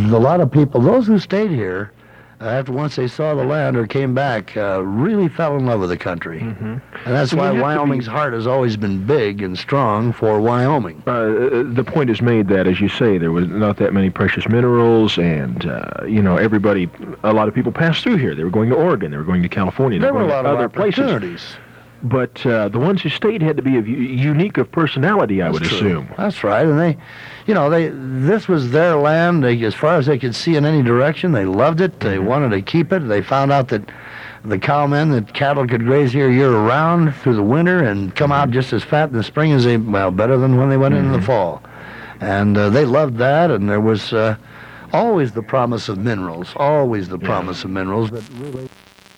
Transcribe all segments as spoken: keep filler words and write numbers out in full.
a lot of people, those who stayed here, uh, after once they saw the land or came back, uh, really fell in love with the country. Mm-hmm. And that's So why you have to Wyoming's be- heart has always been big and strong for Wyoming. Uh, the point is made that, as you say, there was not that many precious minerals, and, uh, you know, everybody, a lot of people passed through here. They were going to Oregon, they were going to California, they There were were a going lot to of other places. opportunities. But uh, the ones who stayed had to be of u- unique of personality, I That's would true. assume. That's right, and they, you know, they this was their land. They, as far as they could see in any direction, they loved it. They wanted to keep it. They found out that the cowmen, that cattle could graze here year-round through the winter and come out just as fat in the spring as they, well, better than when they went Mm-hmm. in the fall. And uh, they loved that, and there was uh, always the promise of minerals, always the Yeah. promise of minerals that really...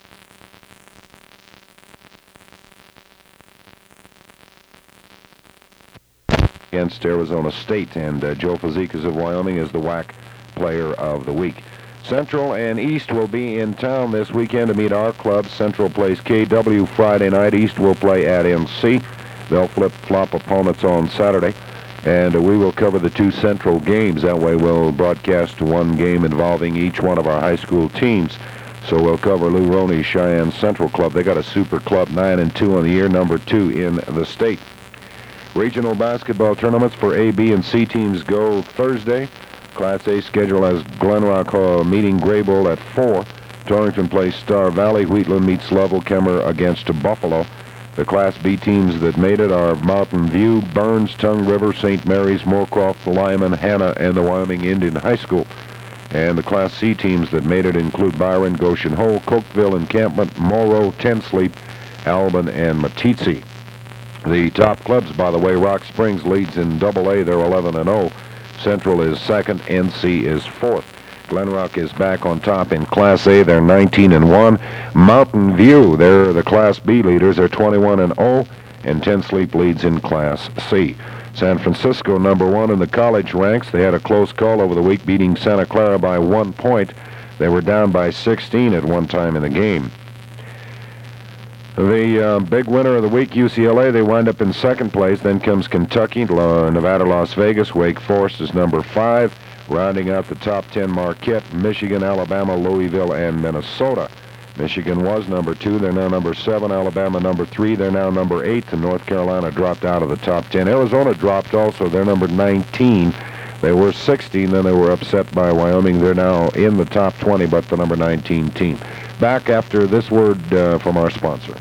Against Arizona State, and uh, Joe Fazekas of Wyoming is the W A C Player of the Week. Central and East will be in town this weekend to meet our club. Central plays K W Friday night. East will play at N C. They'll flip-flop opponents on Saturday, and uh, we will cover the two Central games. That way we'll broadcast one game involving each one of our high school teams. So we'll cover Lou Roney's Cheyenne Central Club. They got a super club, nine and two on the year, number two in the state. Regional basketball tournaments for A, B, and C teams go Thursday. Class A schedule has Glen Rock uh, meeting Graybull at four. Torrington plays Star Valley. Wheatland meets Level Kemmer against Buffalo. The Class B teams that made it are Mountain View, Burns, Tongue River, Saint Mary's, Moorcroft, Lyman, Hanna, and the Wyoming Indian High School. And the Class C teams that made it include Byron, Goshen Hole, Cokeville, Encampment, Morrow, Ten Sleep, Albin, and Matitsi. The top clubs, by the way, Rock Springs leads in Double A. They're eleven and oh. Central is second. N C is fourth. Glen Rock is back on top in Class A. They're nineteen and one. Mountain View, they're the Class B leaders. They're twenty-one and oh. And Ten Sleep leads in Class C. San Francisco, number one in the college ranks. They had a close call over the week, beating Santa Clara by one point. They were down by sixteen at one time in the game. The uh, big winner of the week, U C L A, they wind up in second place. Then comes Kentucky, La- Nevada, Las Vegas. Wake Forest is number five. Rounding out the top ten, Marquette, Michigan, Alabama, Louisville, and Minnesota. Michigan was number two. They're now number seven. Alabama number three. They're now number eight. And North Carolina dropped out of the top ten. Arizona dropped also. They're number nineteen. They were sixteen. Then they were upset by Wyoming. They're now in the top twenty, but the number nineteen team. Back after this word uh, from our sponsor.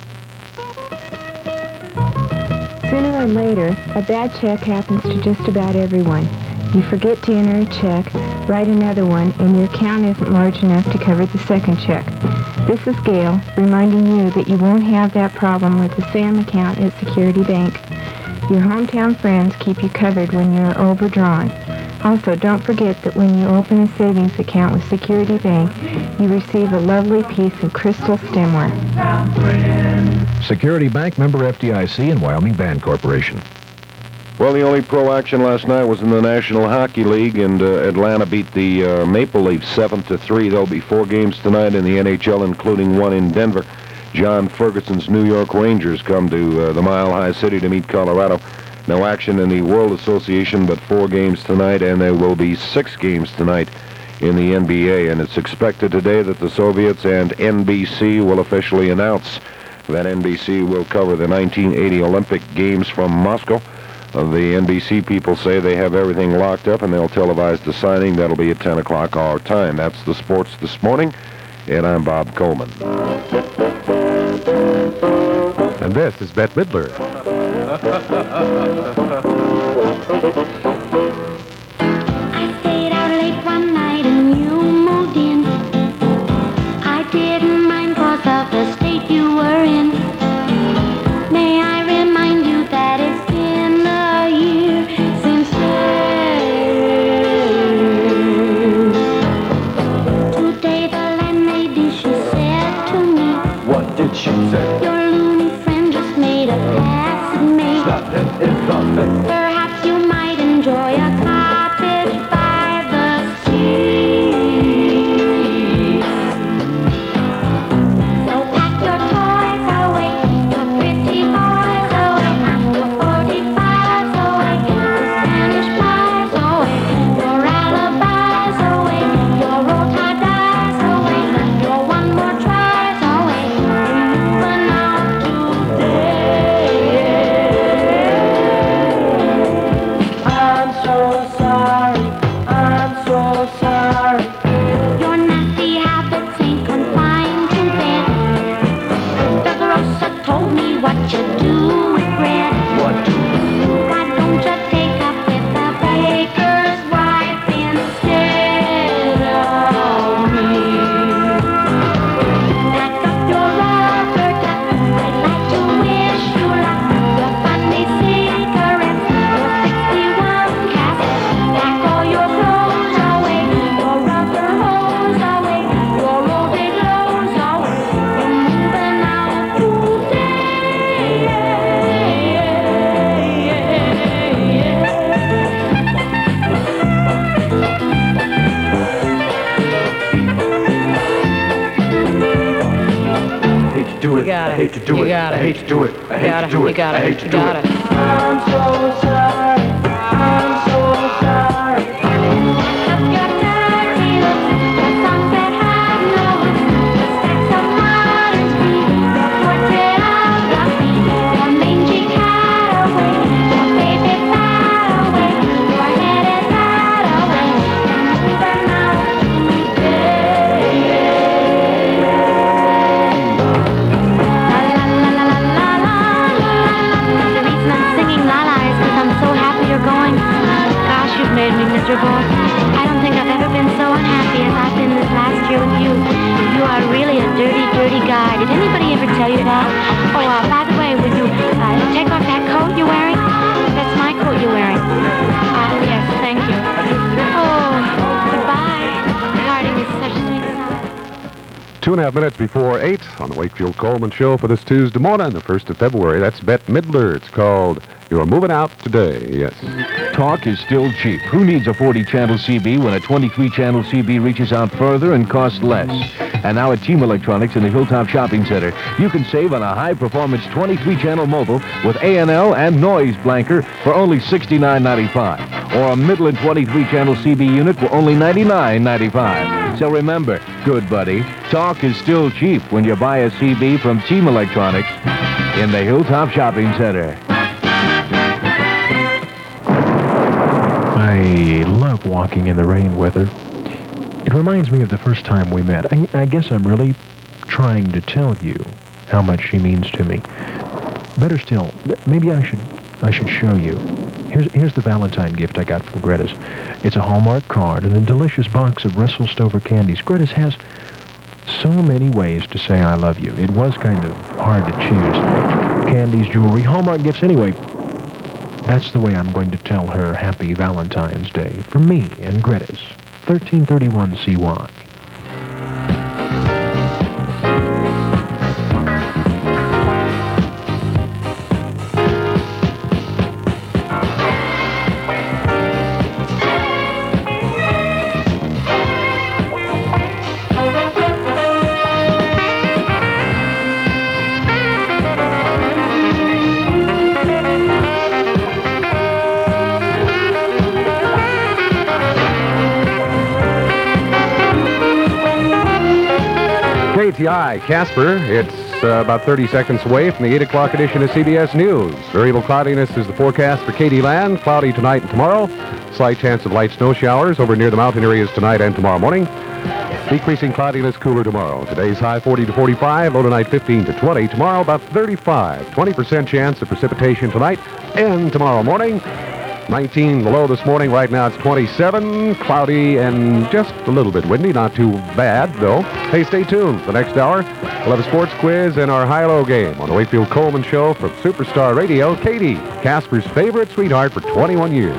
Sooner or later, a bad check happens to just about everyone. You forget to enter a check, write another one, and your account isn't large enough to cover the second check. This is Gail, reminding you that you won't have that problem with the SAM account at Security Bank. Your hometown friends keep you covered when you're overdrawn. Also, don't forget that when you open a savings account with Security Bank, you receive a lovely piece of crystal stemware. Security Bank, member F D I C, and Wyoming Band Corporation. Well, the only pro action last night was in the National Hockey League, and uh, Atlanta beat the uh, Maple Leafs seven to three. There'll be four games tonight in the N H L, including one in Denver. John Ferguson's New York Rangers come to uh, the Mile High City to meet Colorado. No action in the World Association, but four games tonight, and there will be six games tonight in the N B A. And it's expected today that the Soviets and N B C will officially announce that N B C will cover the nineteen eighty Olympic Games from Moscow. Uh, the N B C people say they have everything locked up, and they'll televise the signing. That'll be at ten o'clock our time. That's the sports this morning, and I'm Bob Coleman. And this is Bette Midler. I stayed out late one night and you moved in. I didn't mind 'cause of the state you were in. May I remind you that it's been a year since then. Today the landlady, she said to me, What did she say? your loony friend just made a pass at me. That is something. Perhaps you might enjoy a cottage by the sea. So pack your toys away, your pretty boys away, your forty-fives away, your Spanish flies away, your alibis away, hate to do You it. got I it. hate to do it. I hate Got to it. do it. You got I it. hate to You do got it. it. I'm so sorry. I'm so sorry. Your dirty lips, the songs that have no hooks, the stacks of modern speed, the portrait of the queen, the mangy cat away, your baby fat away, your head is that away, and over now the reason I'm singing La La is because I'm so happy you're going. Gosh, you've made me miserable. I don't think I've ever been so unhappy as I've been this last year with you. You are really a dirty, dirty guy. Did anybody ever tell you that? Oh, uh, by the way, would you uh, take off that coat you're wearing? That's my coat you're wearing. Uh, yes, thank you. Oh, goodbye. Parting is such sweet sound. Two and a half minutes before eight on the Wakefield Coleman Show for this Tuesday morning, the first of February. That's Bette Midler. It's called You're Moving Out Today. Yes. Talk is still cheap. Who needs a forty-channel C B when a twenty-three-channel C B reaches out further and costs less? And now at Team Electronics in the Hilltop Shopping Center, you can save on a high-performance twenty-three-channel mobile with A N L and noise blanker for only sixty-nine ninety-five, or a Midland twenty-three-channel C B unit for only ninety-nine ninety-five. So remember, good buddy, talk is still cheap when you buy a C B from Team Electronics in the Hilltop Shopping Center. I love walking in the rain weather. It reminds me of the first time we met. I, I guess I'm really trying to tell you how much she means to me. Better still, maybe I should I should show you. Here's here's the Valentine gift I got from Greta's. It's a Hallmark card and a delicious box of Russell Stover candies. Greta's has so many ways to say I love you. It was kind of hard to choose. Candies, jewelry, Hallmark gifts anyway. That's the way I'm going to tell her Happy Valentine's Day from me and Greta's. thirteen thirty-one C Y. K T I, Casper. It's uh, about thirty seconds away from the eight o'clock edition of C B S News. Variable cloudiness is the forecast for Katy Land. Cloudy tonight and tomorrow. Slight chance of light snow showers over near the mountain areas tonight and tomorrow morning. Decreasing cloudiness, cooler tomorrow. Today's high forty to forty-five, low tonight fifteen to twenty. Tomorrow about thirty-five. twenty percent chance of precipitation tonight and tomorrow morning. nineteen below this morning. Right now it's twenty-seven, cloudy and just a little bit windy. Not too bad, though. Hey, stay tuned. The next hour, we'll have a sports quiz and our high-low game on the Wakefield Coleman Show from Superstar Radio. Katie, Casper's favorite sweetheart for twenty-one years.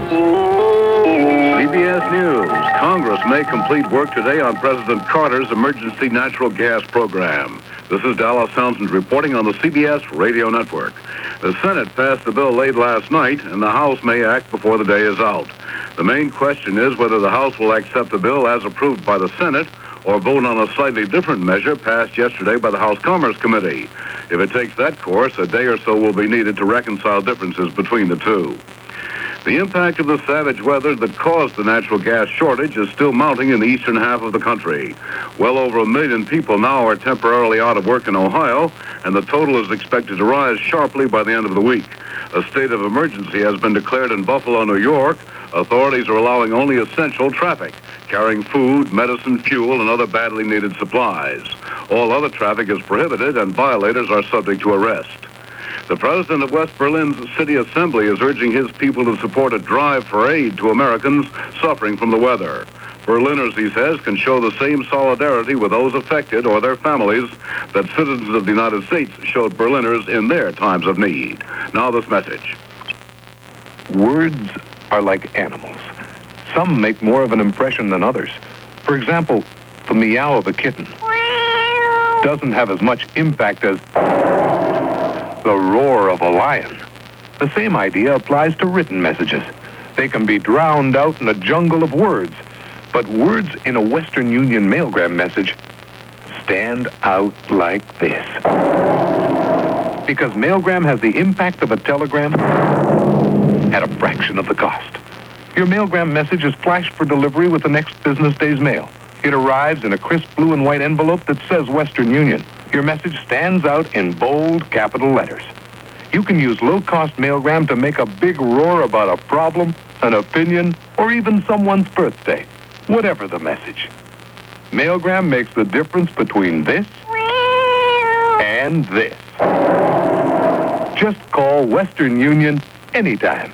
C B S News. Congress may complete work today on President Carter's emergency natural gas program. This is Dallas Townsend reporting on the C B S Radio Network. The Senate passed the bill late last night, and the House may act before the day is out. The main question is whether the House will accept the bill as approved by the Senate or vote on a slightly different measure passed yesterday by the House Commerce Committee. If it takes that course, a day or so will be needed to reconcile differences between the two. The impact of the savage weather that caused the natural gas shortage is still mounting in the eastern half of the country. Well over a million people now are temporarily out of work in Ohio, and the total is expected to rise sharply by the end of the week. A state of emergency has been declared in Buffalo, New York. Authorities are allowing only essential traffic, carrying food, medicine, fuel, and other badly needed supplies. All other traffic is prohibited, and violators are subject to arrest. The president of West Berlin's city assembly is urging his people to support a drive for aid to Americans suffering from the weather. Berliners, he says, can show the same solidarity with those affected or their families that citizens of the United States showed Berliners in their times of need. Now this message. Words are like animals. Some make more of an impression than others. For example, the meow of a kitten doesn't have as much impact as the roar of a lion. The same idea applies to written messages. They can be drowned out in a jungle of words, but words in a Western Union mailgram message stand out like this. Because Mailgram has the impact of a telegram at a fraction of the cost. Your Mailgram message is flashed for delivery with the next business day's mail. It arrives in a crisp blue and white envelope that says Western Union. Your message stands out in bold capital letters. You can use low-cost Mailgram to make a big roar about a problem, an opinion, or even someone's birthday. Whatever the message. Mailgram makes the difference between this and this. Just call Western Union anytime.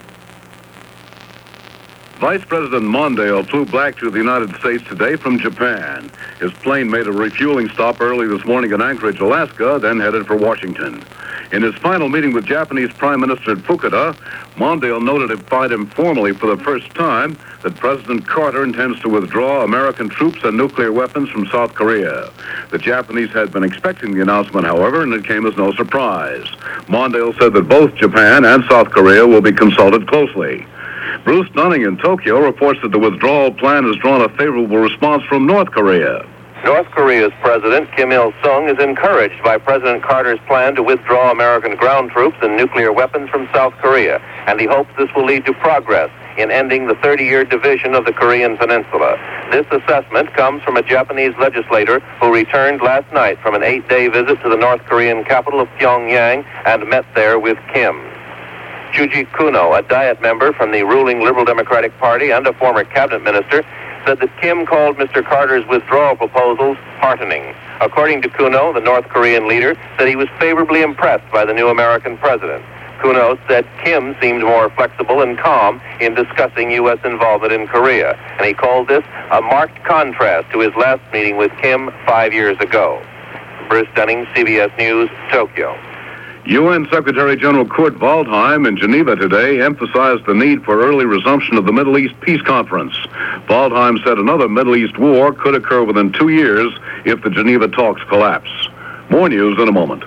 Vice President Mondale flew back to the United States today from Japan. His plane made a refueling stop early this morning in Anchorage, Alaska, then headed for Washington. In his final meeting with Japanese Prime Minister Fukuda, Mondale notified him formally for the first time that President Carter intends to withdraw American troops and nuclear weapons from South Korea. The Japanese had been expecting the announcement, however, and it came as no surprise. Mondale said that both Japan and South Korea will be consulted closely. Bruce Dunning in Tokyo reports that the withdrawal plan has drawn a favorable response from North Korea. North Korea's President Kim Il-sung is encouraged by President Carter's plan to withdraw American ground troops and nuclear weapons from South Korea, and he hopes this will lead to progress in ending the thirty-year division of the Korean Peninsula. This assessment comes from a Japanese legislator who returned last night from an eight-day visit to the North Korean capital of Pyongyang and met there with Kim. Chuji Kuno, a Diet member from the ruling Liberal Democratic Party and a former cabinet minister, said that Kim called Mister Carter's withdrawal proposals heartening. According to Kuno, the North Korean leader said he was favorably impressed by the new American president. Kuno said Kim seemed more flexible and calm in discussing U S involvement in Korea, and he called this a marked contrast to his last meeting with Kim five years ago. Bruce Dunning, C B S News, Tokyo. U N Secretary General Kurt Waldheim in Geneva today emphasized the need for early resumption of the Middle East Peace Conference. Waldheim said another Middle East war could occur within two years if the Geneva talks collapse. More news in a moment.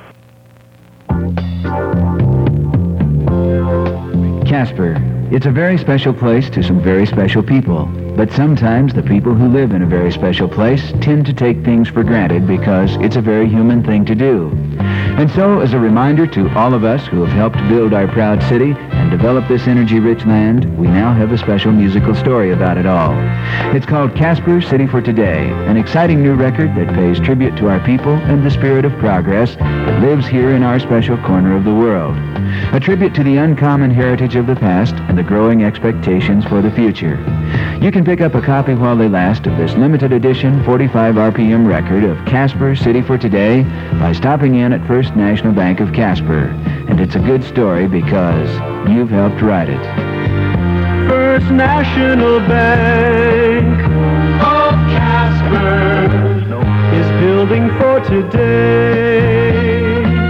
Casper. It's a very special place to some very special people. But sometimes the people who live in a very special place tend to take things for granted because it's a very human thing to do. And so, as a reminder to all of us who have helped build our proud city and develop this energy-rich land, we now have a special musical story about it all. It's called Casper City for Today, an exciting new record that pays tribute to our people and the spirit of progress that lives here in our special corner of the world. A tribute to the uncommon heritage of the past and the growing expectations for the future. You can pick up a copy while they last of this limited edition forty-five R P M record of Casper City for Today by stopping in at First National Bank of Casper. And it's a good story because you've helped write it. First National Bank of Casper is building for today.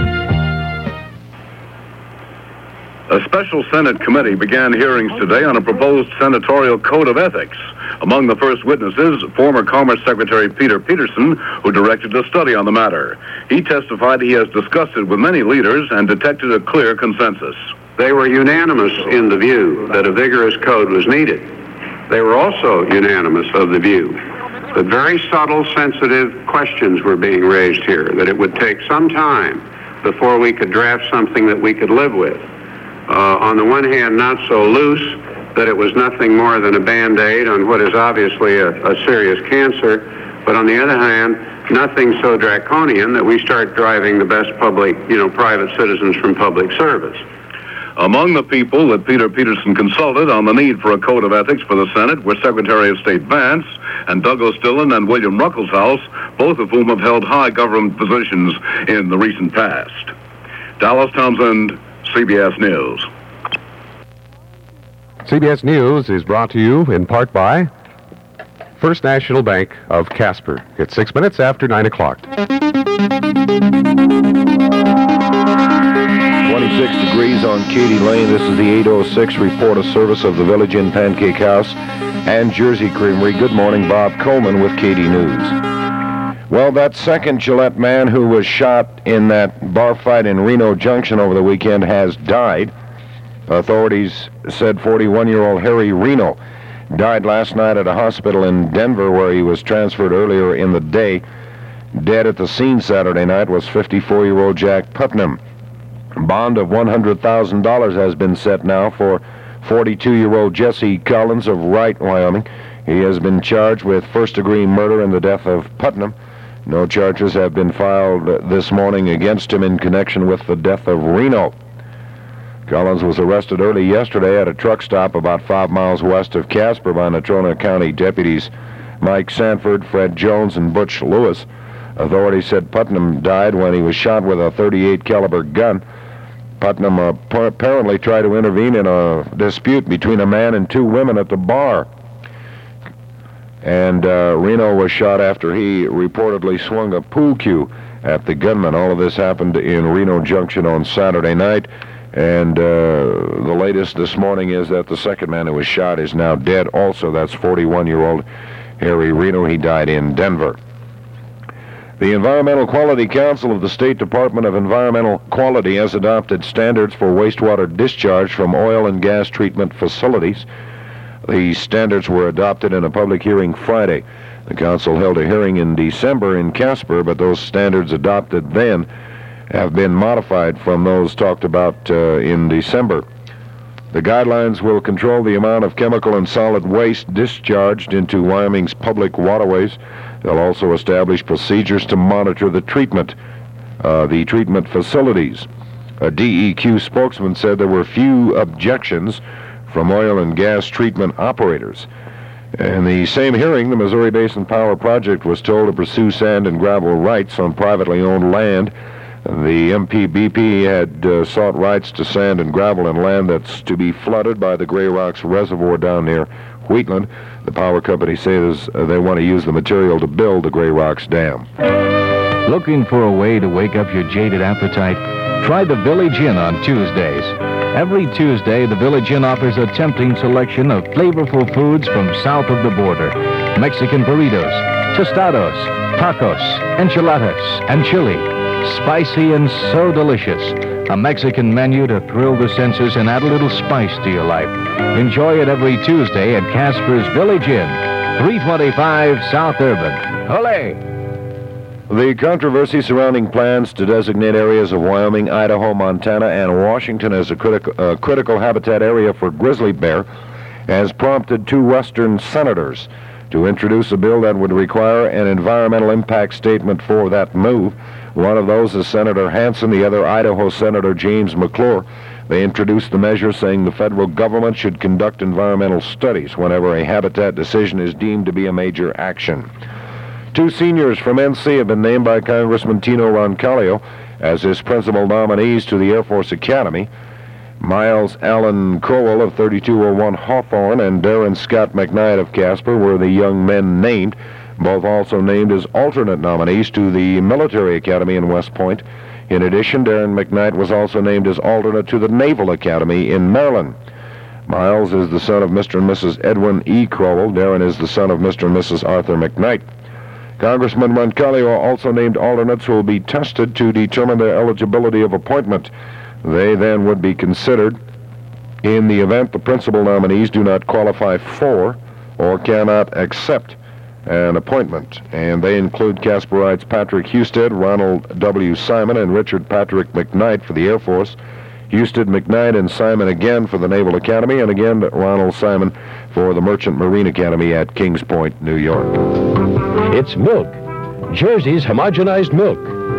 A special Senate committee began hearings today on a proposed senatorial code of ethics. Among the first witnesses, former Commerce Secretary Peter Peterson, who directed a study on the matter. He testified he has discussed it with many leaders and detected a clear consensus. They were unanimous in the view that a vigorous code was needed. They were also unanimous of the view that very subtle, sensitive questions were being raised here, that it would take some time before we could draft something that we could live with. Uh, on the one hand, not so loose that it was nothing more than a Band-Aid on what is obviously a, a serious cancer, but on the other hand, nothing so draconian that we start driving the best public, you know, private citizens from public service. Among the people that Peter Peterson consulted on the need for a code of ethics for the Senate were Secretary of State Vance and Douglas Dillon and William Ruckelshaus, both of whom have held high government positions in the recent past. Dallas Townsend, C B S News. C B S News is brought to you in part by First National Bank of Casper. It's six minutes after nine o'clock. twenty-six degrees on Katy Lane. This is the eight oh six report of service of the Village Inn Pancake House and Jersey Creamery. Good morning, Bob Coleman with Katy News. Well, that second Gillette man who was shot in that bar fight in Reno Junction over the weekend has died. Authorities said forty-one-year-old Harry Reno died last night at a hospital in Denver where he was transferred earlier in the day. Dead at the scene Saturday night was fifty-four-year-old Jack Putnam. A bond of one hundred thousand dollars has been set now for forty-two-year-old Jesse Collins of Wright, Wyoming. He has been charged with first-degree murder in the death of Putnam. No charges have been filed this morning against him in connection with the death of Reno. Collins was arrested early yesterday at a truck stop about five miles west of Casper by Natrona County deputies Mike Sanford, Fred Jones, and Butch Lewis. Authorities said Putnam died when he was shot with a thirty-eight caliber gun. Putnam uh, apparently tried to intervene in a dispute between a man and two women at the bar. And uh, Reno was shot after he reportedly swung a pool cue at the gunman. All of this happened in Reno Junction on Saturday night. And uh, the latest this morning is that the second man who was shot is now dead also. That's forty-one-year-old Harry Reno. He died in Denver. The Environmental Quality Council of the State Department of Environmental Quality has adopted standards for wastewater discharge from oil and gas treatment facilities. The standards were adopted in a public hearing Friday. The council held a hearing in December in Casper, but those standards adopted then have been modified from those talked about uh, in December. The guidelines will control the amount of chemical and solid waste discharged into Wyoming's public waterways. They'll also establish procedures to monitor the treatment, uh, the treatment facilities. A D E Q spokesman said there were few objections from oil and gas treatment operators. In the same hearing, the Missouri Basin Power Project was told to pursue sand and gravel rights on privately owned land. The M P B P had uh, sought rights to sand and gravel and land that's to be flooded by the Gray Rocks Reservoir down near Wheatland. The power company says uh, they want to use the material to build the Gray Rocks Dam. Looking for a way to wake up your jaded appetite? Try the Village Inn on Tuesdays. Every Tuesday, the Village Inn offers a tempting selection of flavorful foods from south of the border. Mexican burritos, tostados, tacos, enchiladas, and chili. Spicy and so delicious. A Mexican menu to thrill the senses and add a little spice to your life. Enjoy it every Tuesday at Casper's Village Inn, three twenty-five South Urban. Olé! The controversy surrounding plans to designate areas of Wyoming, Idaho, Montana, and Washington as a critical, uh, critical habitat area for grizzly bear has prompted two Western senators to introduce a bill that would require an environmental impact statement for that move. One of those is Senator Hansen, the other Idaho Senator James McClure. They introduced the measure saying the federal government should conduct environmental studies whenever a habitat decision is deemed to be a major action. Two seniors from N C have been named by Congressman Tino Roncalio as his principal nominees to the Air Force Academy. Miles Allen Crowell of thirty-two oh one Hawthorne and Darren Scott McKnight of Casper were the young men named. Both also named as alternate nominees to the Military Academy in West Point. In addition, Darren McKnight was also named as alternate to the Naval Academy in Maryland. Miles is the son of Mister and Missus Edwin E. Crowell. Darren is the son of Mister and Missus Arthur McKnight. Congressman Roncalio also named alternates who will be tested to determine their eligibility of appointment. They then would be considered in the event the principal nominees do not qualify for or cannot accept an appointment. And they include Casperites Patrick Husted, Ronald W. Simon, and Richard Patrick McKnight for the Air Force. Husted, McKnight, and Simon again for the Naval Academy, and again Ronald Simon for the Merchant Marine Academy at Kings Point, New York. It's milk. Jersey's homogenized milk.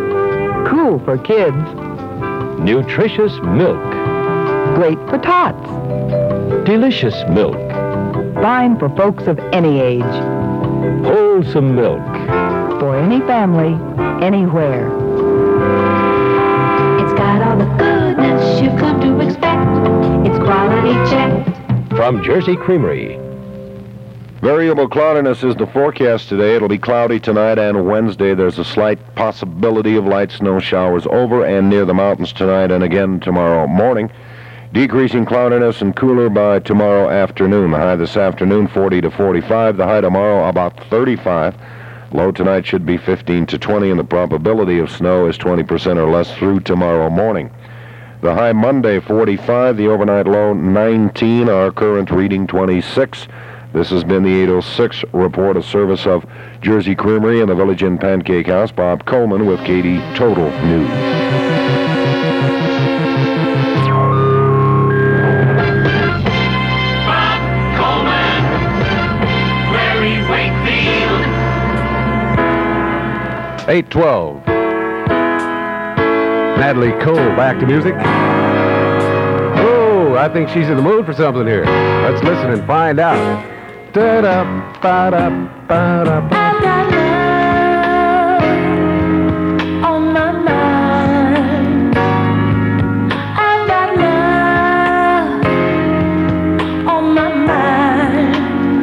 Cool for kids. Nutritious milk. Great for tots. Delicious milk. Fine for folks of any age. Wholesome milk. For any family, anywhere. It's got all the goodness you've come to expect. It's quality checked. From Jersey Creamery. Variable cloudiness is the forecast today. It'll be cloudy tonight and Wednesday. There's a slight possibility of light snow showers over and near the mountains tonight and again tomorrow morning. Decreasing cloudiness and cooler by tomorrow afternoon. The high this afternoon, forty to forty-five. The high tomorrow, about thirty-five. Low tonight should be fifteen to twenty, and the probability of snow is twenty percent or less through tomorrow morning. The high Monday, forty-five. The overnight low, nineteen. Our current reading, twenty-six. This has been the eight oh six report, a service of Jersey Creamery and the Village Inn Pancake House. Bob Coleman with Katy Total News. eight twelve. Natalie Cole back to music. Oh, I think she's in the mood for something here. Let's listen and find out. Da-da, ba-da, ba-da, ba. I've got love on my mind. I've got love on my mind.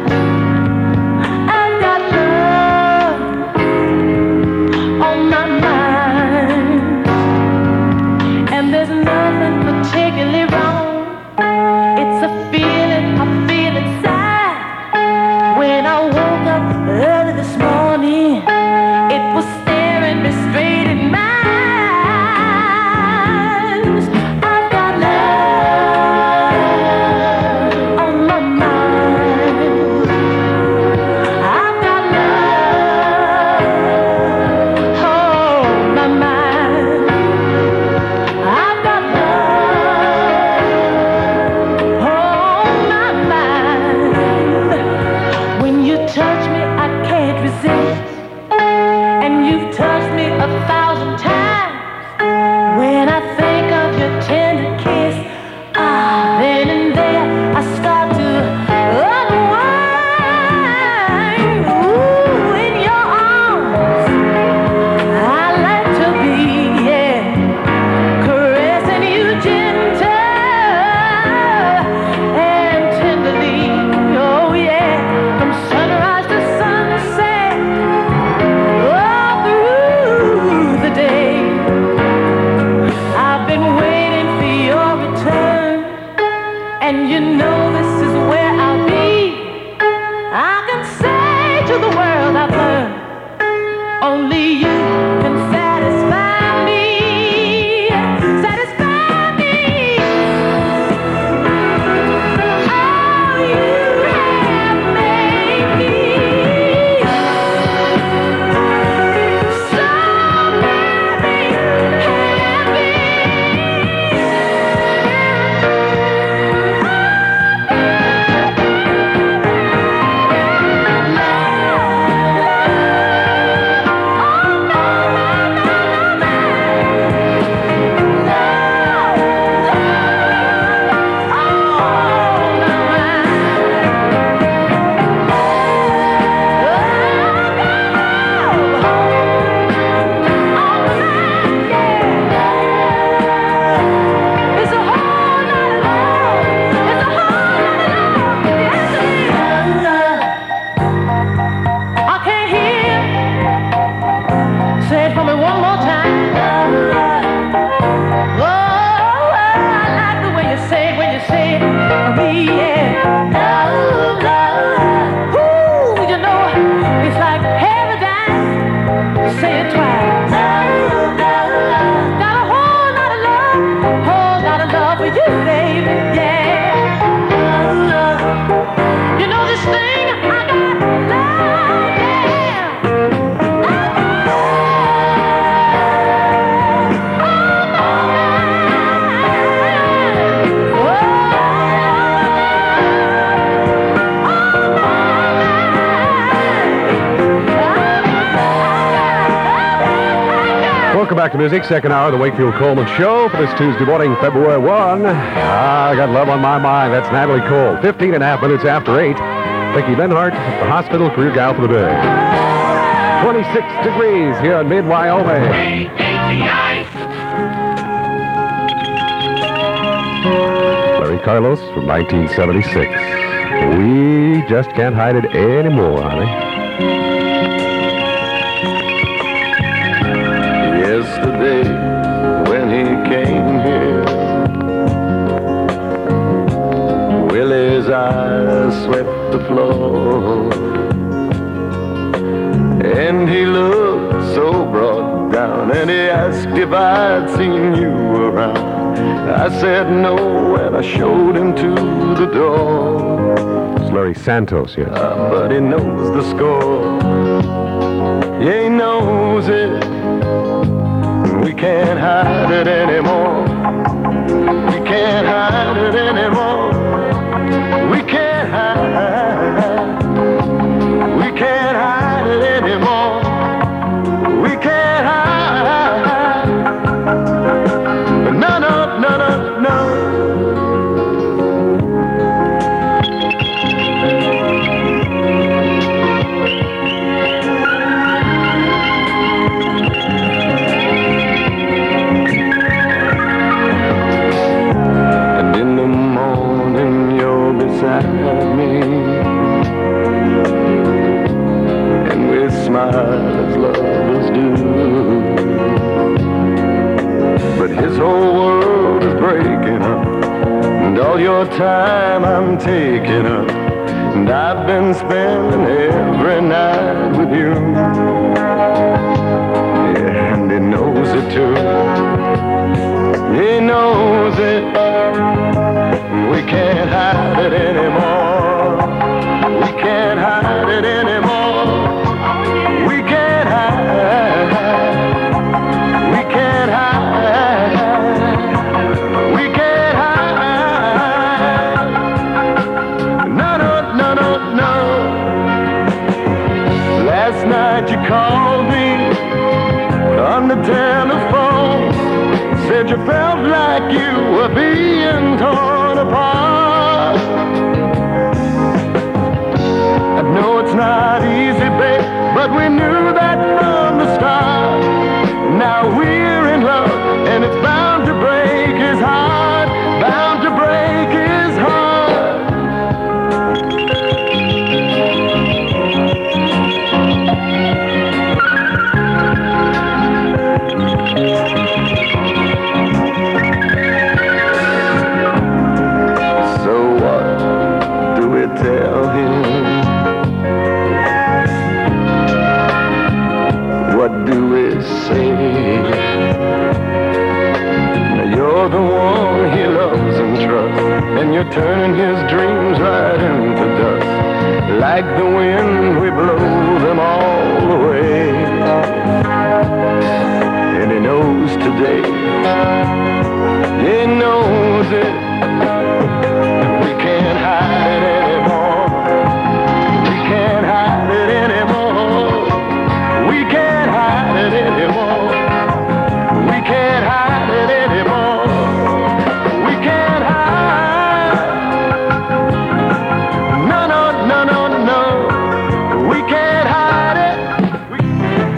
I've got love on my mind. And there's nothing particularly wrong. It's a feeling I feel inside. When I woke up early this morning, it was staring me straight in my eyes. I've got love on my mind. I've got love on my mind. I've got love on my mind. When you touch me, I can't resist. And you've touched me a thousand times. When I think of your tender kiss, ah, then and there I start to unwind. Ooh, in your arms, I like to be, yeah, caressing you gentle and tenderly. Oh yeah, from sunrise to sunset, all through the day. I've been waiting for your return, and you know this is where I'll be. I can say to the world I've learned, only you can satisfy me, satisfy me. Oh, you have made me so very It's a whole lot of love. It's a whole lot of love. Yes, it is. I can't hear. Say it for me one more time. Oh, I like the way you say it when you say it for me, yeah. Ooh, you know, it's like paradise. Say it twice. Got a whole lot of love, whole lot of love for you, baby, yeah. You know this thing, I got love, yeah. Welcome back to music. Second hour of the Wakefield Coleman Show for this Tuesday morning, February first. Ah, I got love on my mind. That's Natalie Cole. fifteen and a half minutes after eight. Vicki Benhart at the hospital, career gal for the day. twenty-six degrees here in mid-Wyoming. Larry Carlos from nineteen seventy-six. We just can't hide it anymore, honey. Yesterday when he came here, Willie's eyes swept the floor, and he looked so brought down, and he asked if I'd seen you around. I said no, and I showed him to the door. is Larry Santos, yes. Uh, but he knows the score. Yeah, he knows it. We can't hide it anymore. We can't hide it anymore. We can't hide. We can't hide it anymore. We can't hide. No, no, no, no, no. Beside me, and we smile as lovers do. But his whole world is breaking up, and all your time I'm taking up, and I've been spending every night with you. Yeah, and he knows it too. He knows it. We can't hide it anymore. We can't hide it anymore. We can't hide. We can't hide. We can't hide. No, no, no, no, no. Last night you called me on the telephone. Said you felt like you were being torn apart. I know it's not easy, babe, but we knew that from the start. Now we're in love, and it's bound to break his heart. Bound to break his heart. Tell him, what do we say? Now you're the one he loves and trusts, and you're turning his dreams right into dust. Like the wind, we blow them all away. And he knows today, he knows it. We can't hide it. Anymore. We can't hide it anymore. We can't hide. No, no, no, no, no. We can't hide it. We...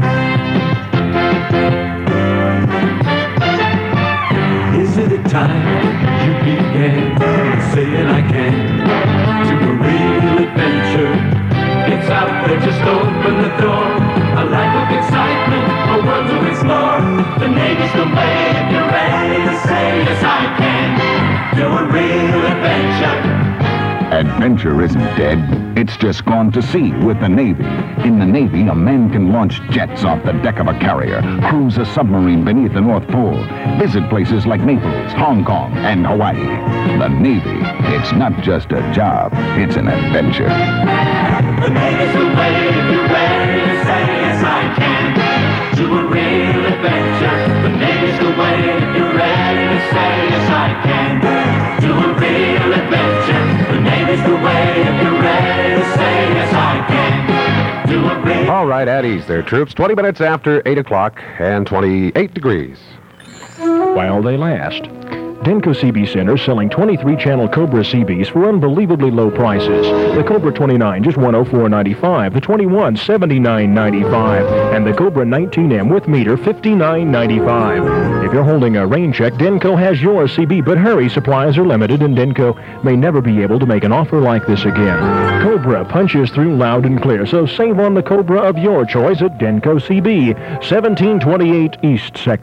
Is it a time you began saying I can to a real adventure? It's out there, just open the door. A life of excitement, a world to explore. The Navy's the way if you're ready to say yes I can. Do a real adventure. Adventure isn't dead. It's just gone to sea with the Navy. In the Navy, a man can launch jets off the deck of a carrier, cruise a submarine beneath the North Pole, visit places like Naples, Hong Kong, and Hawaii. The Navy, it's not just a job, it's an adventure. The Navy's the way if you're ready to say yes I can. Do a real adventure. The Navy's the way if you're ready to say yes I can. Do a real adventure. The Navy's the way if you're ready to say yes I can. Do a real... All right, at ease there, troops. twenty minutes after eight o'clock and twenty-eight degrees. While they last. Denko C B Center selling twenty-three channel Cobra C Bs for unbelievably low prices. The Cobra twenty-nine, just one oh four ninety-five. The twenty-one, seventy-nine ninety-five. And the Cobra nineteen M with meter, fifty-nine ninety-five. If you're holding a rain check, Denko has your C B, but hurry, supplies are limited, and Denko may never be able to make an offer like this again. Cobra punches through loud and clear, so save on the Cobra of your choice at Denko C B, seventeen twenty-eight East second.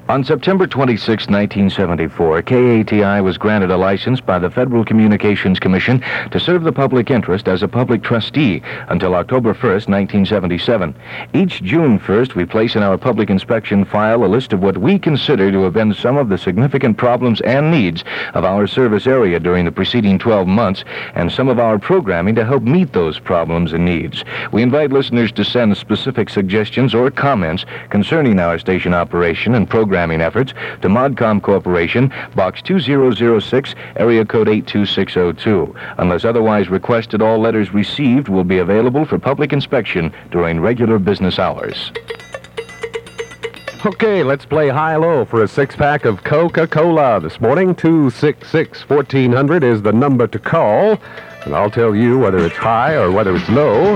On September twenty-sixth, nineteen seventy-four, K A T I was granted a license by the Federal Communications Commission to serve the public interest as a public trustee until October first, nineteen seventy-seven. Each June first, we place in our public inspection file a list of what we consider to have been some of the significant problems and needs of our service area during the preceding twelve months, and some of our programming to help meet those problems and needs. We invite listeners to send specific suggestions or comments concerning our station operation and programming efforts to Modcom Corporation, Box two thousand six, area code eight two six zero two. Unless otherwise requested, all letters received will be available for public inspection during regular business hours. Okay, let's play high-low for a six-pack of Coca-Cola this morning. two six six, fourteen hundred is the number to call, and I'll tell you whether it's high or whether it's low.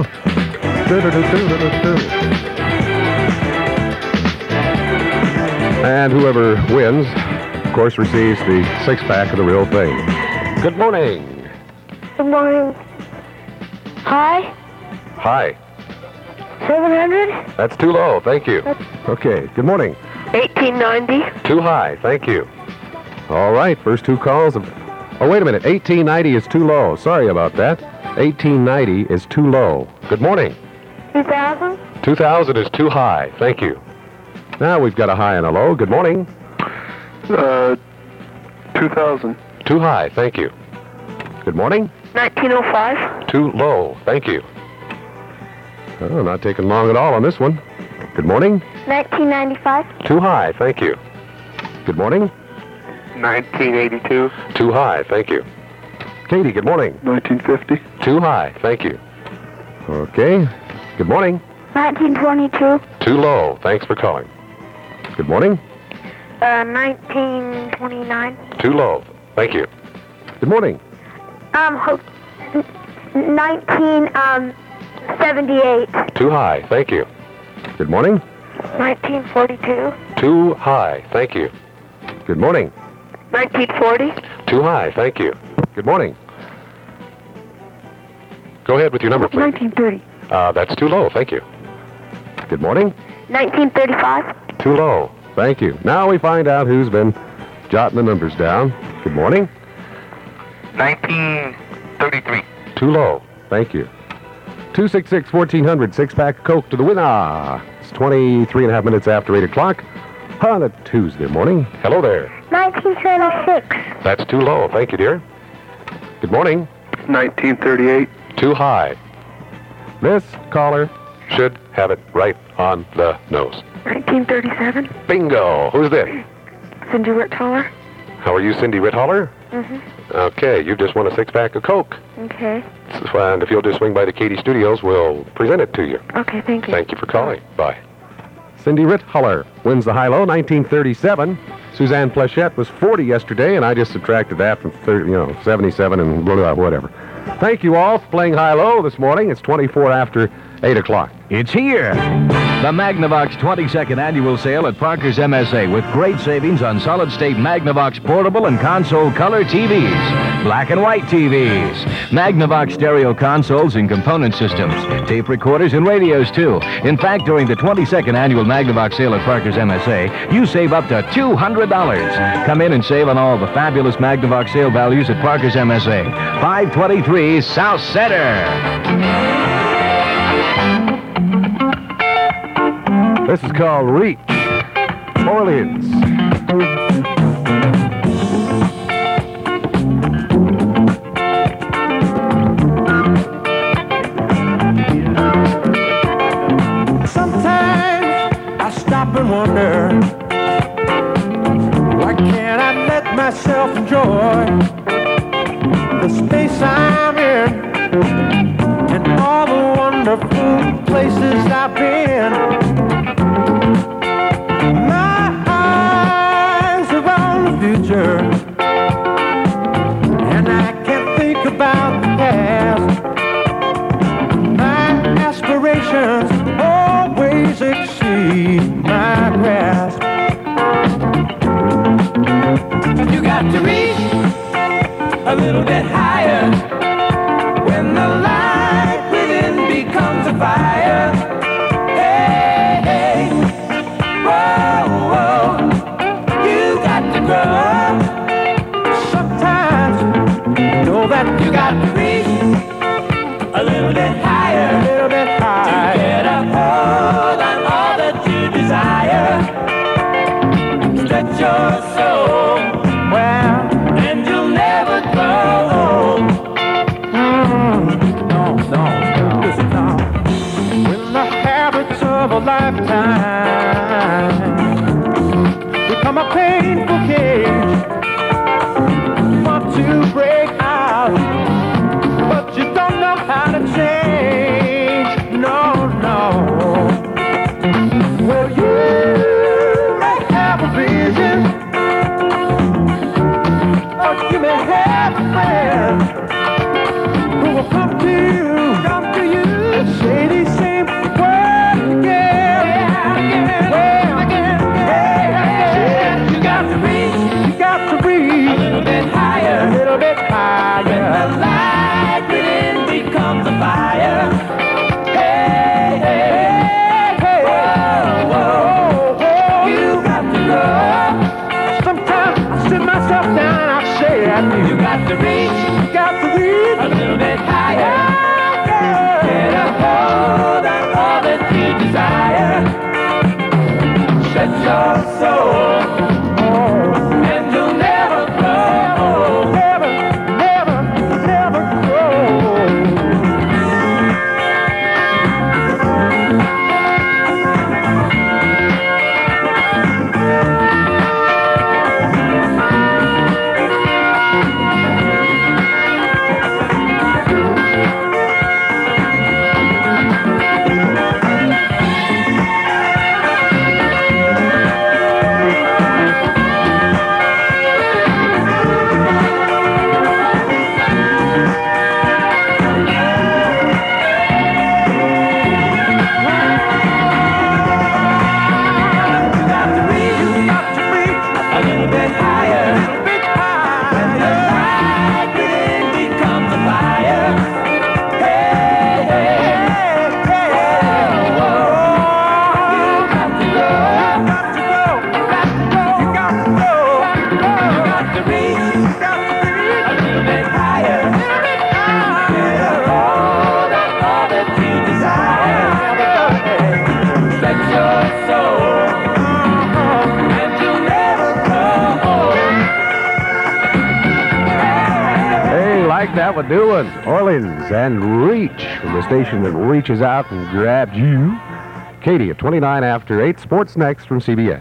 And whoever wins, of course, receives the six-pack of the real thing. Good morning. Good morning. Hi. Hi. seven hundred? That's too low, thank you. Okay, good morning. eighteen ninety? Too high, thank you. All right, first two calls. Of... Oh, wait a minute, eighteen ninety is too low. Sorry about that. eighteen ninety is too low. Good morning. two thousand? two thousand is too high, thank you. Now we've got a high and a low. Good morning. Uh, two thousand. Too high, thank you. Good morning. nineteen oh five? Too low, thank you. Oh, not taking long at all on this one. Good morning. nineteen ninety-five? Too high, thank you. Good morning. nineteen eighty-two. Too high, thank you. Katie, good morning. nineteen fifty. Too high, thank you. Okay. Good morning. nineteen twenty-two? Too low, thanks for calling. Good morning. Uh, nineteen twenty-nine? Too low, thank you. Good morning. Um, ho- nineteen, um, seventy-eight? Too high, thank you. Good morning. nineteen forty-two? Too high, thank you. Good morning. nineteen forty? Too high, thank you. Good morning. Go ahead with your number, please. nineteen thirty? Uh, that's too low, thank you. Good morning. nineteen thirty-five? Too low, thank you. Now we find out who's been jotting the numbers down. Good morning. nineteen thirty-three. Too low, thank you. two six six, fourteen hundred, six-pack of Coke to the winner. It's twenty-three and a half minutes after eight o'clock on a Tuesday morning. Hello there. nineteen twenty-six? That's too low, thank you, dear. Good morning. nineteen thirty-eight. Too high. This caller should have it right on the nose. nineteen thirty-seven? Bingo. Who's this? Cindy Ritthaler? How are you, Cindy Ritthaler? Mm-hmm. Okay, you just won a six-pack of Coke. Okay. And if you'll just swing by the Katie Studios, we'll present it to you. Okay, thank you. Thank you for calling. Bye. Cindy Ritthaler wins the high-low, nineteen thirty-seven. Suzanne Plachette was forty yesterday, and I just subtracted that from thirty, you know, seventy-seven and blah, blah, whatever. Thank you all for playing high-low this morning. It's twenty-four after eight o'clock. It's here. The Magnavox twenty-second Annual Sale at Parker's M S A with great savings on solid-state Magnavox portable and console color T Vs, black and white T Vs, Magnavox stereo consoles and component systems, tape recorders and radios, too. In fact, during the twenty-second Annual Magnavox Sale at Parker's M S A, you save up to two hundred dollars. Come in and save on all the fabulous Magnavox sale values at Parker's M S A, five twenty-three South Center. This is called Reach, Orleans. Sometimes I stop and wonder, why can't I let myself enjoy the space I'm in and all the wonderful places I've been. Future, and I can't think about the past. My aspirations always exceed my grasp. You got to reach a little bit higher when the light within becomes a fire. Hey, hey, whoa, whoa. Mm, no, no, no. Listen now. When the habits of a lifetime become a painful cage, want to break out, but you don't know how to change. No, no. Well, you may have a vision, or you may have a friend who will come to you, come to you, say these same words again, again, again, again. You got to reach, you got to reach a little bit higher, a little bit higher. When the light within becomes a fire. Hey, hey, hey, whoa, whoa, whoa. You got to go. Sometimes I sit myself down and I say I do. You got to reach, you got to reach a little bit higher. Get a hold of all that you desire. Set your soul, and you'll never grow. Never, never, never grow. That we're doing. Orleans and Reach, from the station that reaches out and grabs you. Katie at twenty-nine after eight. Sports next from C B S.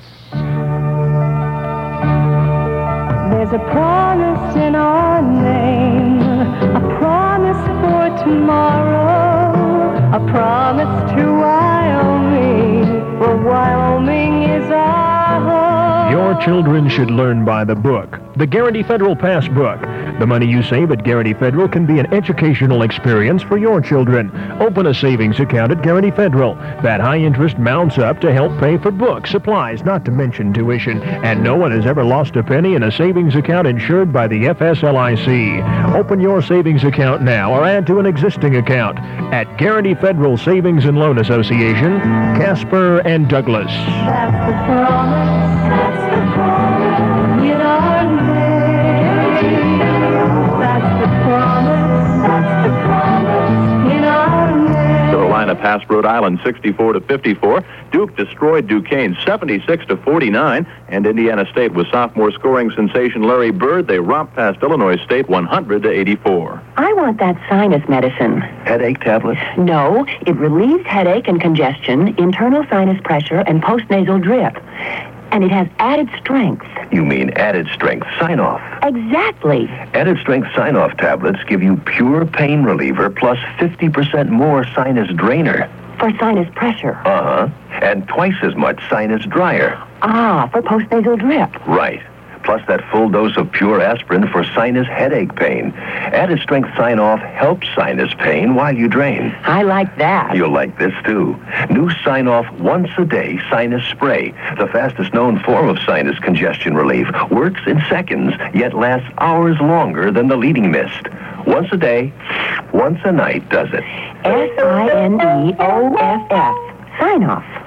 There's a promise in our name, a promise for tomorrow, a promise to Wyoming, for Wyoming is our home. Your children should learn by the book, the Guarantee Federal Passbook. The money you save at Guarantee Federal can be an educational experience for your children. Open a savings account at Guarantee Federal. That high interest mounts up to help pay for books, supplies, not to mention tuition. And no one has ever lost a penny in a savings account insured by the F S L I C. Open your savings account now or add to an existing account at Guarantee Federal Savings and Loan Association, Casper and Douglas. That's the promise, that's the promise in our name. That's the promise, that's the promise in our name. Carolina passed Rhode Island sixty-four to fifty-four. Duke destroyed Duquesne seventy-six to forty-nine. And Indiana State with sophomore scoring sensation Larry Bird, they romped past Illinois State one hundred to eighty-four. I want that sinus medicine. Headache tablets? No, it relieves headache and congestion, internal sinus pressure, and postnasal drip. And it has added strength. You mean added strength sign-off? Exactly. Added strength sign-off tablets give you pure pain reliever plus fifty percent more sinus drainer. For sinus pressure. Uh-huh. And twice as much sinus dryer. Ah, for postnasal drip. Right. Plus that full dose of pure aspirin for sinus headache pain. Added strength sign-off helps sinus pain while you drain. I like that. You'll like this, too. New sign-off once-a-day sinus spray. The fastest known form of sinus congestion relief. Works in seconds, yet lasts hours longer than the leading mist. Once a day, once a night does it. S I N E O F F. Sign off.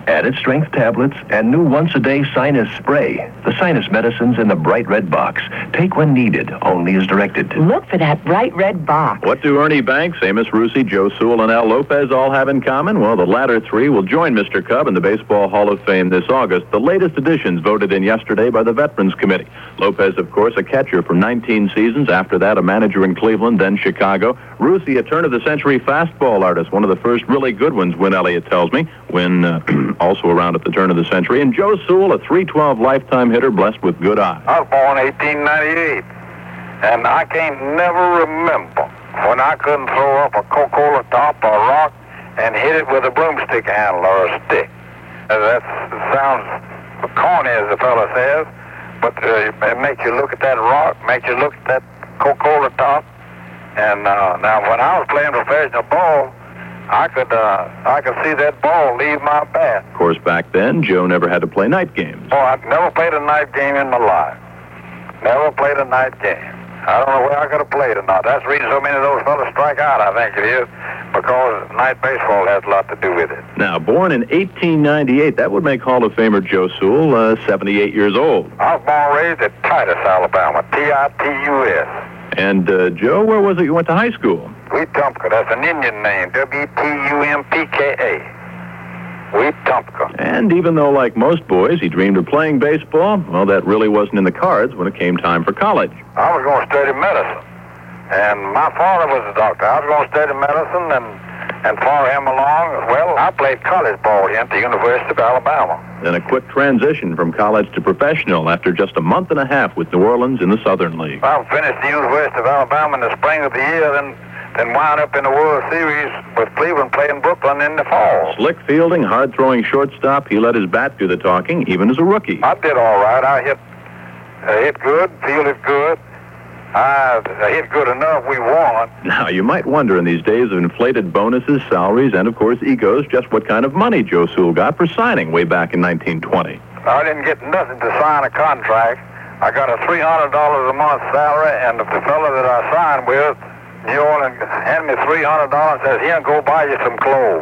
added strength tablets, and new once-a-day sinus spray. The sinus medicines in the bright red box. Take when needed, only as directed. Look for that bright red box. What do Ernie Banks, Amos Rusi, Joe Sewell, and Al Lopez all have in common? Well, the latter three will join Mister Cub in the Baseball Hall of Fame this August. The latest additions voted in yesterday by the Veterans Committee. Lopez, of course, a catcher for nineteen seasons. After that, a manager in Cleveland, then Chicago. Rusi, a turn-of-the-century fastball artist, one of the first really good ones, Win Elliott tells me, when uh, also around at the turn of the century. And Joe Sewell, a three twelve lifetime hitter, blessed with good eyes. I was born eighteen ninety-eight, and I can't never remember when I couldn't throw up a Coca-Cola top or a rock and hit it with a broomstick handle or a stick. Uh, that sounds corny, as the fellow says, but uh, it makes you look at that rock, makes you look at that Coca-Cola top. And uh, now, when I was playing professional ball, I could uh, I could see that ball leave my bat. Of course, back then, Joe never had to play night games. Oh, I've never played a night game in my life. Never played a night game. I don't know where I could have played or not. That's the reason so many of those fellas strike out, I think it is, because night baseball has a lot to do with it. Now, born in eighteen ninety-eight, that would make Hall of Famer Joe Sewell uh, seventy-eight years old. I was born and raised at Titus, Alabama, T I T U S. And, uh, Joe, where was it you went to high school? Wetumpka. That's an Indian name, W T U M P K A. Wetumpka. And even though, like most boys, he dreamed of playing baseball, well, that really wasn't in the cards when it came time for college. I was going to study medicine. And my father was a doctor. I was going to study medicine, and, and follow him along. Well, I played college ball here at the University of Alabama. Then a quick transition from college to professional after just a month and a half with New Orleans in the Southern League. I finished the University of Alabama in the spring of the year, then then wound up in the World Series with Cleveland playing Brooklyn in the fall. Slick fielding, hard-throwing shortstop. He let his bat do the talking, even as a rookie. I did all right. I hit, uh, hit good, fielded good. I, I hit good enough. We won. Now, you might wonder in these days of inflated bonuses, salaries, and, of course, egos, just what kind of money Joe Sewell got for signing way back in nineteen twenty. I didn't get nothing to sign a contract. I got a three hundred dollars a month salary, and the fellow that I signed with, New Orleans, handed me three hundred dollars and says, here, go buy you some clothes.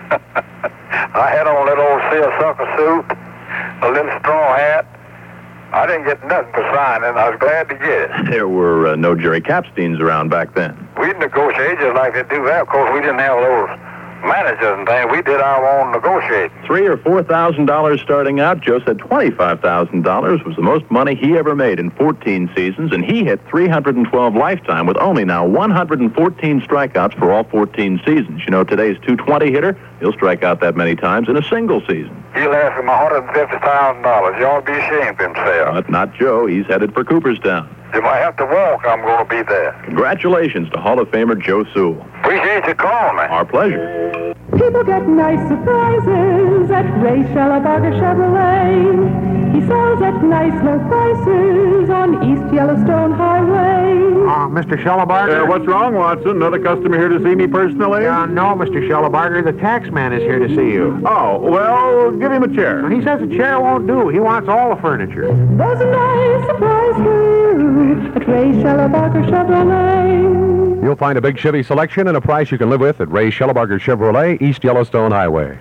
I had on that old seersucker suit, a little straw hat. I didn't get nothing to sign, and I was glad to get it. There were uh, no Jerry Capsteins around back then. We negotiated just like they do now. Of course, we didn't have those managers and things. We did our own negotiating. Three or four thousand dollars starting out. Joe said twenty-five thousand dollars was the most money he ever made in fourteen seasons, and he hit three hundred twelve lifetime with only now one hundred fourteen strikeouts for all fourteen seasons. You know, today's two twenty hitter, he'll strike out that many times in a single season. He'll ask him one hundred fifty thousand dollars. You ought to be ashamed of himself. But not Joe. He's headed for Cooperstown. If I have to walk, I'm going to be there. Congratulations to Hall of Famer Joe Sewell. Appreciate you calling me. Our pleasure. People get nice surprises at Ray Schellebarger Chevrolet. He sells at nice low prices on East Yellowstone Highway. Uh, Mister Schellebarger? Uh, what's wrong, Watson? Another customer here to see me personally? Uh, no, Mister Schellebarger. The tax man is here to see you. Oh, well, give him a chair. He says a chair won't do. He wants all the furniture. There's a nice surprise for you at Ray Schellebarger Chevrolet. You'll find a big Chevy selection and a price you can live with at Ray Schellebarger Chevrolet, East Yellowstone Highway.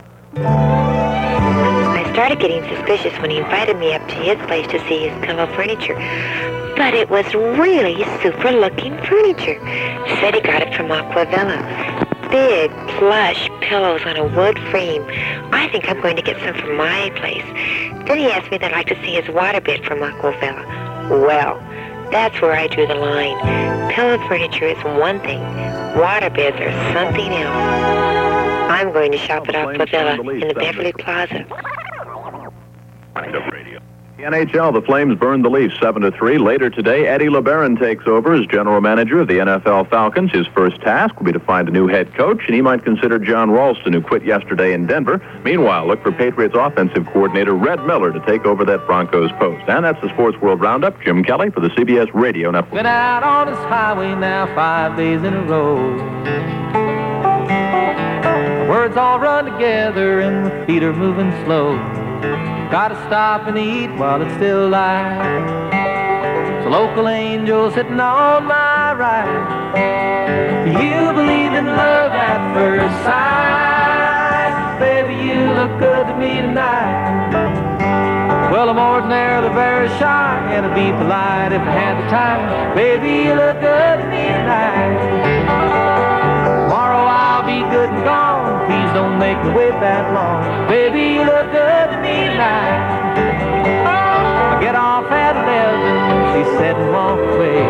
I started getting suspicious when he invited me up to his place to see his pillow furniture. But it was really super-looking furniture. He said he got it from Aquavilla. Big, plush pillows on a wood frame. I think I'm going to get some from my place. Then he asked me if I'd like to see his waterbed from Aquavilla. Well, that's where I drew the line. Pillow furniture is one thing. Waterbeds are something else. I'm going to shop at Aquavilla in the Beverly Plaza. The N H L, the Flames burned the Leafs seven to three. Later today, Eddie LeBaron takes over as general manager of the N F L Falcons. His first task will be to find a new head coach, and he might consider John Ralston, who quit yesterday in Denver. Meanwhile, look for Patriots offensive coordinator Red Miller to take over that Broncos post. And that's the Sports World Roundup. Jim Kelly for the C B S Radio Network. Been out on this highway now five days in a row. Words all run together and the feet are moving slow. Gotta stop and eat while it's still light. So local angel sitting on my right. Do you believe in love at first sight? Baby, you look good to me tonight. Well, I'm ordinarily very shy, and I'd be polite if I had the time. Baby, you look good to me tonight. Tomorrow I'll be good and gone. Please don't make me wait that long. Baby, you look good to me tonight. I get off at eleven, she said and walked away.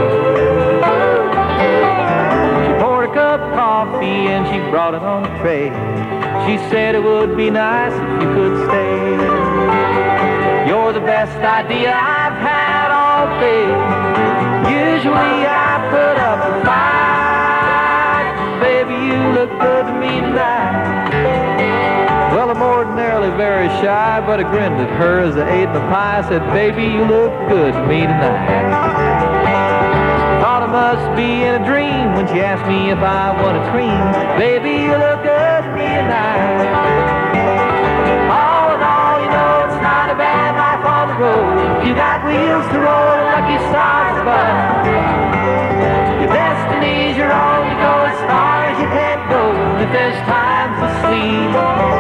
She poured a cup of coffee and she brought it on a tray. She said it would be nice if you could stay. You're the best idea I've had all day. Usually I put up a fight. Baby, you look good to me tonight. Well, I'm ordinarily very shy, but I grinned at her as I ate my pie. I said, baby, you look good to me tonight. Thought I must be in a dream when she asked me if I want a cream. Baby, you look good to me tonight. All in all, you know it's not a bad life on the road. You got wheels to roll and lucky stars above. Your destiny's your own, you go as far as you can go. If there's time to sleep,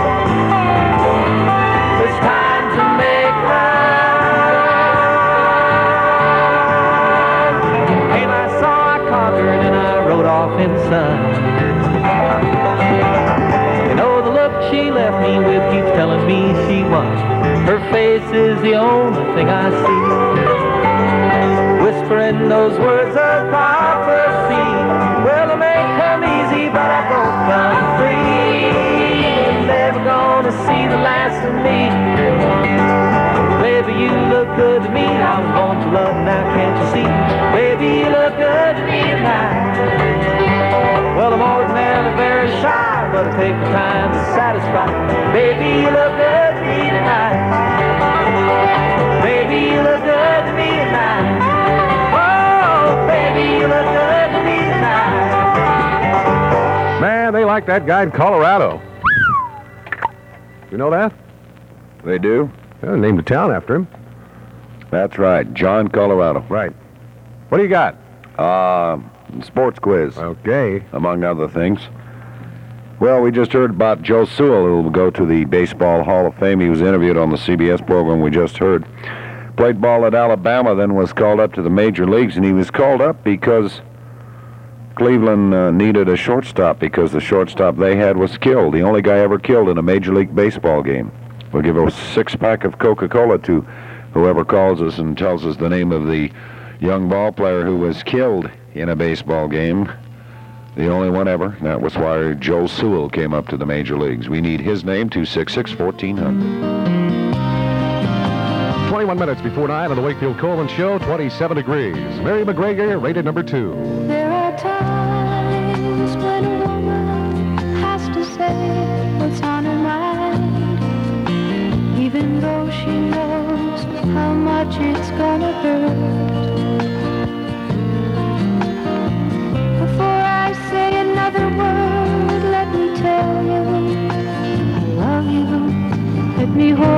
there's time to make love. And I saw I conquered and I rode off in the sun. You know the look she left me with keeps telling me she won. Her face is the only thing I see, whispering those words of prophecy. Well, I may come easy, but I don't come free. You're never gonna see the last of me. Baby, you look good to me. I was born to love, now can't you see? Baby, you look good to me tonight. Well, I'm ordinarily very shy, but I take the time to satisfy. Baby, you look good to me tonight. Baby, you look good to me tonight. Oh, baby, you look good to me tonight. Man, they like that guy in Colorado. You know that? They do? Yeah, they named a town after him. That's right, John, Colorado. Right. What do you got? Uh, sports quiz. Okay. Among other things. Well, we just heard about Joe Sewell, who will go to the Baseball Hall of Fame. He was interviewed on the C B S program we just heard. Played ball at Alabama, then was called up to the major leagues, and he was called up because Cleveland uh, needed a shortstop because the shortstop they had was killed. The only guy ever killed in a Major League Baseball game. We'll give a six-pack of Coca-Cola to whoever calls us and tells us the name of the young ball player who was killed in a baseball game. The only one ever. That was why Joe Sewell came up to the major leagues. We need his name, two six six, one four zero zero. twenty-one minutes before nine on the Wakefield Coleman Show, twenty-seven degrees. Mary McGregor, rated number two. There are times when a woman has to say what's on her mind, even though she knows how much it's gonna hurt. Before I say another word, let me tell you I love you. Let me hold